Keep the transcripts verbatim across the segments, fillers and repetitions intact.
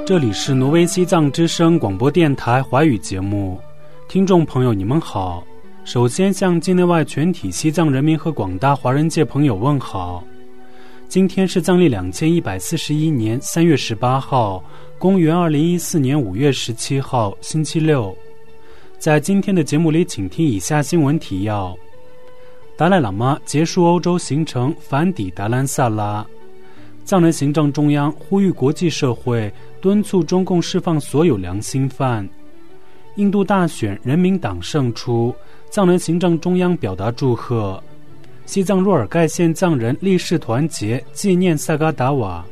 这里是挪威西藏之声广播电台华语节目，听众朋友你们好。首先向境内外全体西藏人民和广大华人界朋友问好。今天是藏历两千一百四十一年三月十八号，公元二零一四年五月十七号，星期六。在今天的节目里，请听以下新闻提要：达赖喇嘛结束欧洲行程，返抵达兰萨拉。藏人行政中央呼吁国际社会敦促中共释放所有良心犯。印度大选人民党胜出，藏人行政中央表达祝贺。西藏若尔盖县藏人立誓团结，纪念萨嘎达瓦。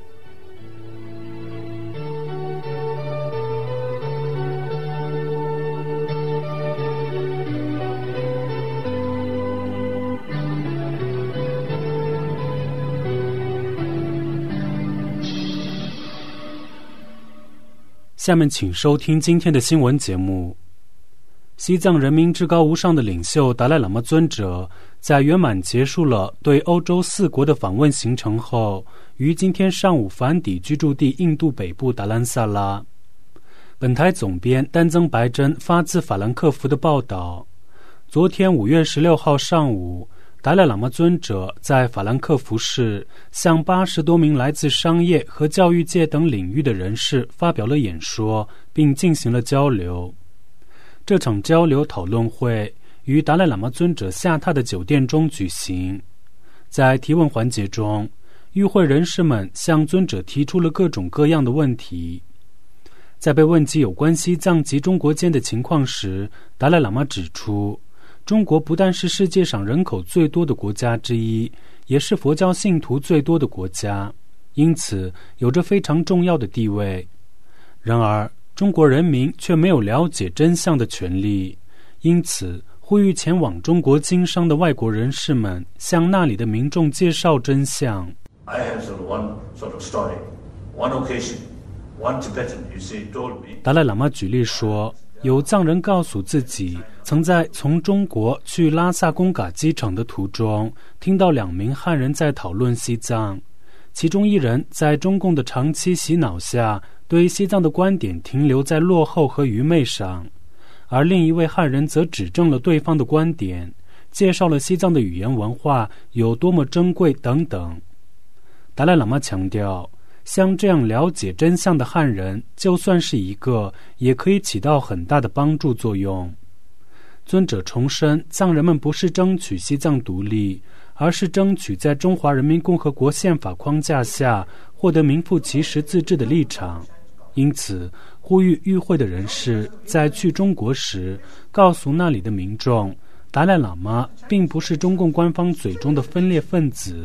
下面请收听今天的新闻节目。西藏人民至高无上的领袖达赖喇嘛尊者在圆满结束了对欧洲四国的访问行程后，于今天上午返抵居住地印度北部达兰萨拉。本台总编丹增白珍发自法兰克福的报道，昨天五月十六号上午，达赖喇嘛尊者在法兰克福市向八十多名来自商业和教育界等领域的人士发表了演说，并进行了交流。这场交流讨论会于达赖喇嘛尊者下榻的酒店中举行。在提问环节中，与会人士们向尊者提出了各种各样的问题。在被问及有关西藏及中国间的情况时，达赖喇嘛指出，中国不但是世界上人口最多的国家之一，也是佛教信徒最多的国家，因此有着非常重要的地位。然而中国人民却没有了解真相的权利，因此呼吁前往中国经商的外国人士们向那里的民众介绍真相。 I have one sort of story. One occasion, one Tibetan, you see, told me. 达赖喇嘛举例说，有藏人告诉自己，曾在从中国去拉萨贡嘎机场的途中，听到两名汉人在讨论西藏，其中一人在中共的长期洗脑下，对西藏的观点停留在落后和愚昧上，而另一位汉人则指正了对方的观点，介绍了西藏的语言文化有多么珍贵等等。达赖喇嘛强调，像这样了解真相的汉人，就算是一个，也可以起到很大的帮助作用。尊者重申，藏人们不是争取西藏独立，而是争取在中华人民共和国宪法框架下获得名副其实自治的立场。因此呼吁与会的人士在去中国时告诉那里的民众，达赖喇嘛并不是中共官方嘴中的分裂分子。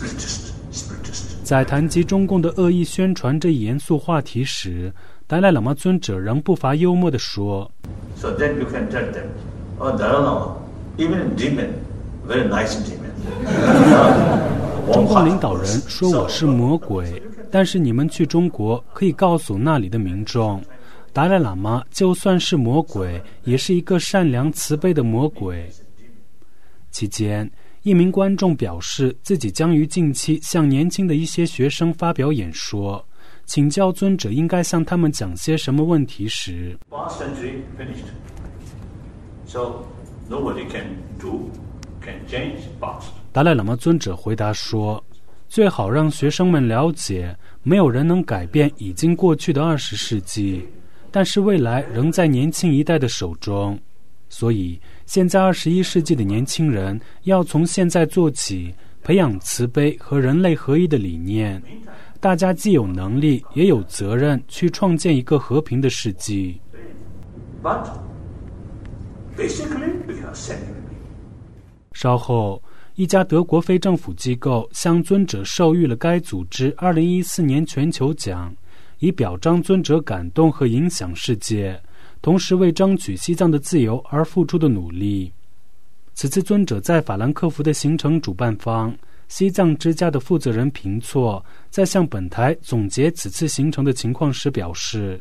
在谈及中共的恶意宣传这一严肃话题时，达赖喇嘛尊者仍不乏幽默地说， So then you can tell them, oh, Dalai Lama, even in demon, very nice demon. 中共领导人说我是魔鬼，但是你们去中国可以告诉那里的民众，达赖喇嘛就算是魔鬼，也是一个善良慈悲的魔鬼。期间，一名观众表示自己将于近期向年轻的一些学生发表演说，请教尊者应该向他们讲些什么问题时， Past century finished. So nobody can do, can change past. 达赖喇嘛尊者回答说，最好让学生们了解，没有人能改变已经过去的二十世纪，但是未来仍在年轻一代的手中。所以现在二十一世纪的年轻人要从现在做起，培养慈悲和人类合一的理念。大家既有能力也有责任去创建一个和平的世纪。 But basically we are sending. 稍后，一家德国非政府机构向尊者授予了该组织二零一四年全球奖，以表彰尊者感动和影响世界，同时为争取西藏的自由而付出的努力。此次尊者在法兰克福的行程主办方西藏之家的负责人平措在向本台总结此次行程的情况时表示，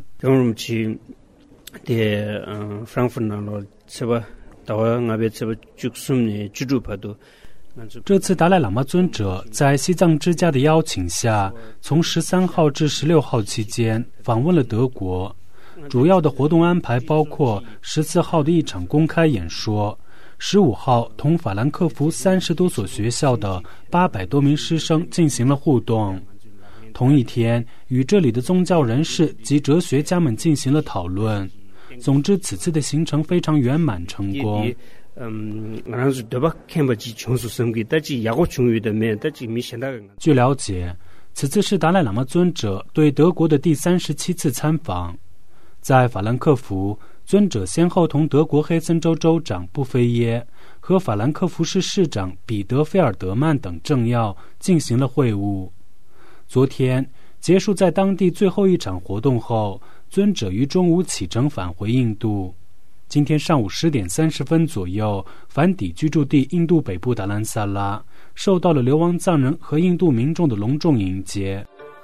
这次达赖喇嘛尊者在西藏支家的邀请下，从十三号至十六号期间访问了德国。主要的活动安排包括十四号的一场公开演说，十五号同法兰克福三十多所学校的八百多名师生进行了互动。同一天，与这里的宗教人士及哲学家们进行了讨论。总之，此次的行程非常圆满成功。据了解，此次是达赖喇嘛尊者对德国的第三十七次参访。在法兰克福，尊者先后同德国黑森州州长布菲耶和法兰克福市市长彼得·菲尔德曼等政要进行了会晤。昨天结束在当地最后一场活动后，尊者于中午启程返回印度。今天上午十点三十分左右返抵居住地印度北部达兰萨拉，受到了流亡藏人和印度民众的隆重迎接。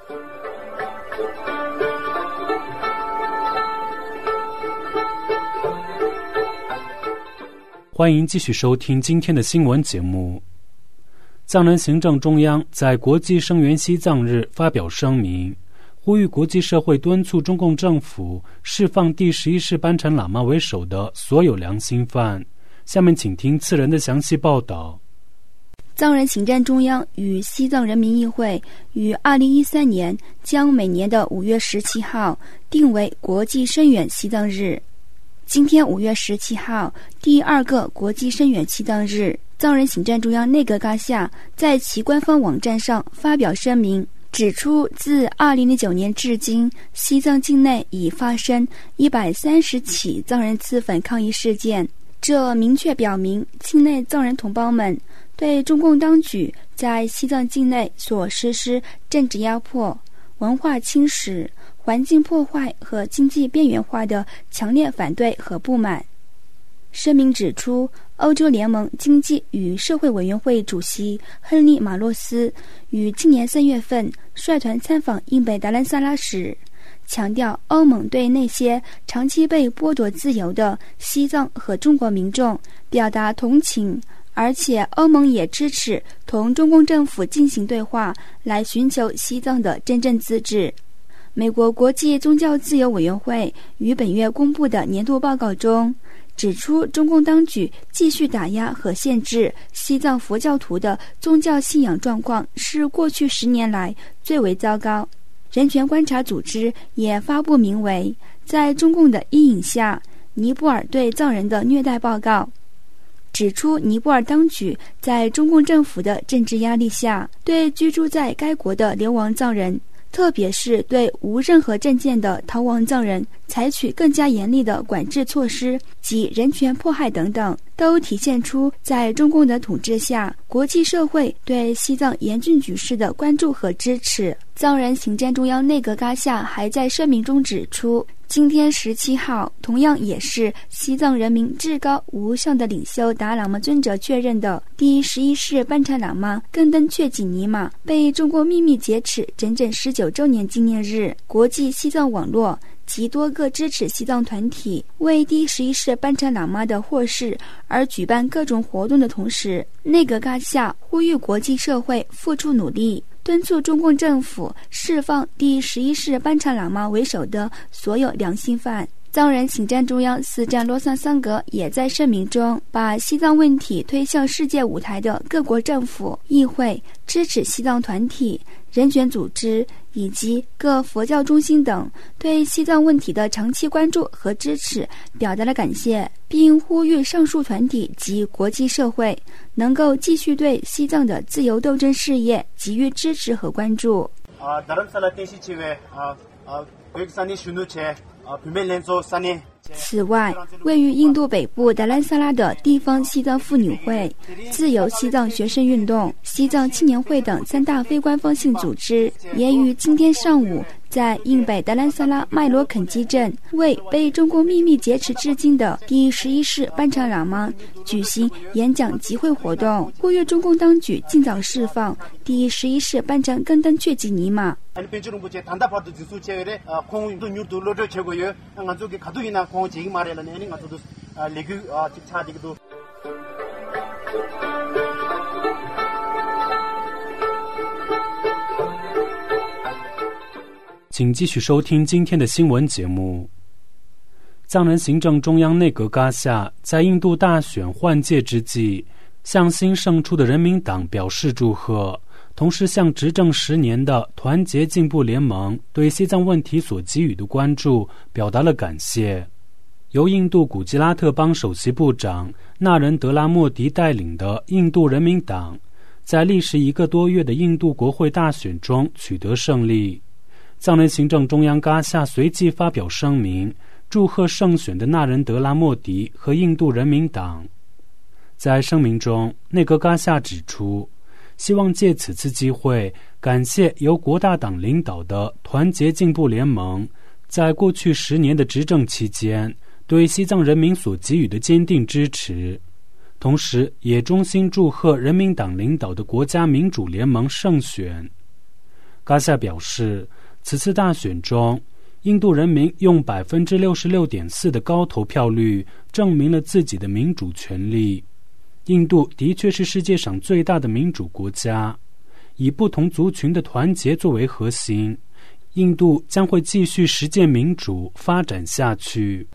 欢迎继续收听今天的新闻节目。藏人行政中央在国际声援西藏日发表声明，呼吁国际社会敦促中共政府释放第十一世班禅喇嘛为首的所有良心犯。下面请听次人的详细报道。 藏人行政中央与西藏人民议会于二零一三年将每年的五月十七号定为国际声援西藏日。今天五月十七号，第二个国际声援西藏日，藏人行政中央内阁嘎夏在其官方网站上发表声明，指出自二零零九年至今，西藏境内已发生一百三十起藏人自焚抗议事件。这明确表明，境内藏人同胞们对中共当局在西藏境内所实施政治压迫、文化侵蚀、环境破坏和经济边缘化的强烈反对和不满。声明指出，欧洲联盟经济与社会委员会主席亨利·马洛斯于今年三月份率团参访印北达兰萨拉时，强调欧盟对那些长期被剥夺自由的西藏和中国民众表达同情，而且欧盟也支持同中共政府进行对话，来寻求西藏的真正自治。美国国际宗教自由委员会于本月公布的年度报告中指出，中共当局继续打压和限制西藏佛教徒的宗教信仰状况是过去十年来最为糟糕。人权观察组织也发布名为《在中共的阴影下：尼泊尔对藏人的虐待报告》，指出尼泊尔当局在中共政府的政治压力下，对居住在该国的流亡藏人，特别是对无任何证件的逃亡藏人，采取更加严厉的管制措施及人权迫害等等，都体现出在中共的统治下，国际社会对西藏严峻局势的关注和支持。藏人行政中央内阁嘎夏还在声明中指出，今天十七号同样也是西藏人民至高无上的领袖达赖喇嘛尊者确认的第十一世班禅喇嘛根登确济尼玛被中国秘密劫持整整十九周年纪念日。国际西藏网络及多个支持西藏团体为第十一世班禅喇嘛的获释而举办各种活动的同时，内阁嘎夏呼吁国际社会付出努力，敦促中共政府释放第十一世班禅喇嘛为首的所有良心犯。藏人行政中央司长罗桑桑格也在声明中把西藏问题推向世界舞台的各国政府、议会、支持西藏团体、人权组织以及各佛教中心等对西藏问题的长期关注和支持表达了感谢，并呼吁上述团体及国际社会能够继续对西藏的自由斗争事业给予支持和关注。此外，位于印度北部达兰萨拉的地方西藏妇女会、自由西藏学生运动、西藏青年会等三大非官方性组织也于今天上午在印北达兰萨拉麦罗肯基镇为被中共秘密劫持至今的第十一世班禅喇嘛举行演讲集会活动，呼吁中共当局尽早释放第十一世班禅根登确济尼玛。 请继续收听今天的新闻节目。藏人行政中央内阁嘎夏在印度大选换届之际，向新胜出的人民党表示祝贺，同时向执政十年的团结进步联盟对西藏问题所给予的关注表达了感谢。由印度古吉拉特邦首席部长纳仁德拉莫迪带领的印度人民党，在历时一个多月的印度国会大选中取得胜利。藏人行政中央嘎夏随即发表声明，祝贺胜选的纳仁德拉莫迪和印度人民党。在声明中，内阁嘎夏指出，希望借此次机会感谢由国大党领导的团结进步联盟在过去十年的执政期间对西藏人民所给予的坚定支持，同时也衷心祝贺人民党领导的国家民主联盟胜选。嘎夏表示，此次大选中，印度人民用 百分之六十六点四 的高投票率证明了自己的民主权利。印度的确是世界上最大的民主国家，以不同族群的团结作为核心，印度将会继续实践民主发展下去。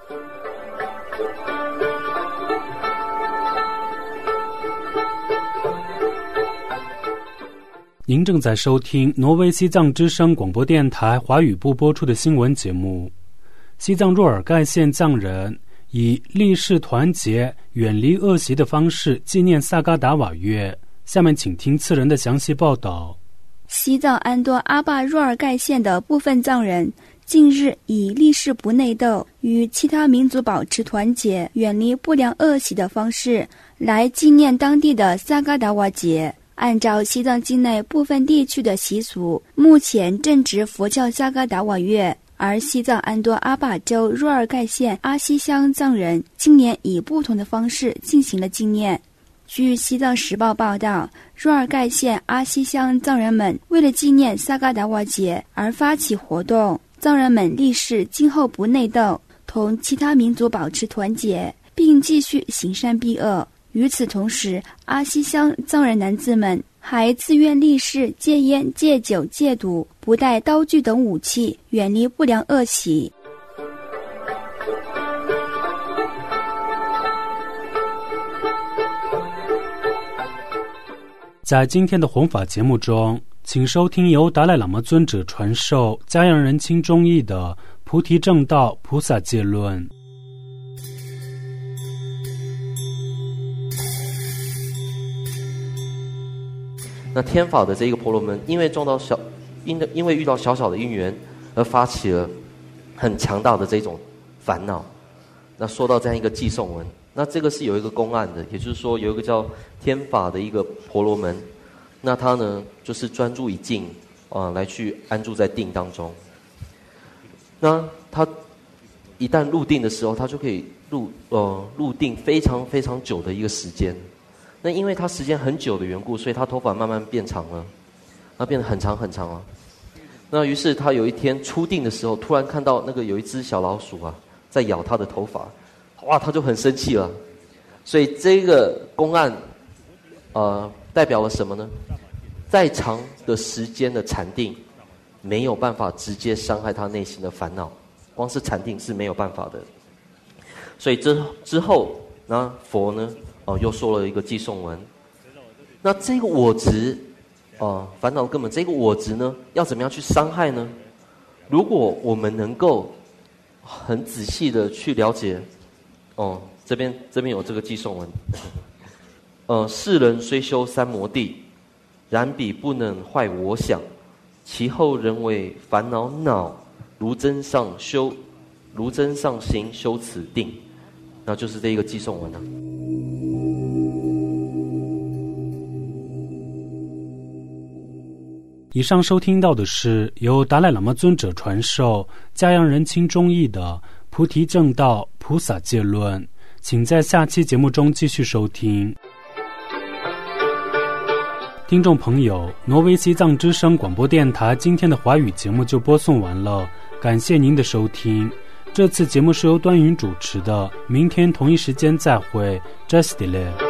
您正在收听挪威西藏之声广播电台华语部播出的新闻节目。西藏若尔盖县藏人以立誓团结、远离恶习的方式纪念萨嘎达瓦月。下面请听次人的详细报道。 西藏安多阿坝若尔盖县的部分藏人近日以立誓不内斗、与其他民族保持团结、远离不良恶习的方式来纪念当地的萨嘎达瓦节。按照西藏境内部分地区的习俗，目前正值佛教萨嘎达瓦月，而西藏安多阿坝州若尔盖县阿西乡藏人今年以不同的方式进行了纪念。据西藏时报报道，若尔盖县阿西乡藏人们为了纪念萨嘎达瓦节而发起活动，藏人们立誓今后不内斗，同其他民族保持团结，并继续行善避恶。与此同时，阿西乡藏人男子们还自愿立誓戒烟、戒酒、戒毒，不带刀具等武器，远离不良恶习。 在今天的弘法节目中，请收听由达赖喇嘛尊者传授嘉阳人亲中译的《菩提正道菩萨戒论》。 那天法的这个婆罗门，因为撞到小，因因为遇到小小的因缘，而发起了很强大的这种烦恼。那说到这样一个寄送文，那这个是有一个公案的，也就是说有一个叫天法的一个婆罗门，那他呢就是专注以静啊、呃、来去安住在定当中。那他一旦入定的时候，他就可以入呃入定非常非常久的一个时间。那因为他时间很久的缘故，所以他头发慢慢变长了，那变得很长很长了。那于是他有一天出定的时候，突然看到那个有一只小老鼠啊，在咬他的头发，哇，他就很生气了。所以这个公案，呃，代表了什么呢？再长的时间的禅定，没有办法直接伤害他内心的烦恼，光是禅定是没有办法的。所以之之后，那佛呢？哦，又说了一个寄送文。那这个我执，哦，烦恼根本这个我执呢，要怎么样去伤害呢？如果我们能够很仔细的去了解，哦，这边这边有这个寄送文。呃，世人虽修三摩地，然彼不能坏我想，其后人为烦恼恼，如真上修，如真上行修此定，那就是这一个寄送文啊。 以上收听到的是由达赖喇嘛尊者传授嘉阳人亲中译的《菩提正道菩萨戒论》，请在下期节目中继续收听。听众朋友，挪威西藏之声广播电台今天的华语节目就播送完了，感谢您的收听。这次节目是由端云主持的，明天同一时间再会 ，Just Delay。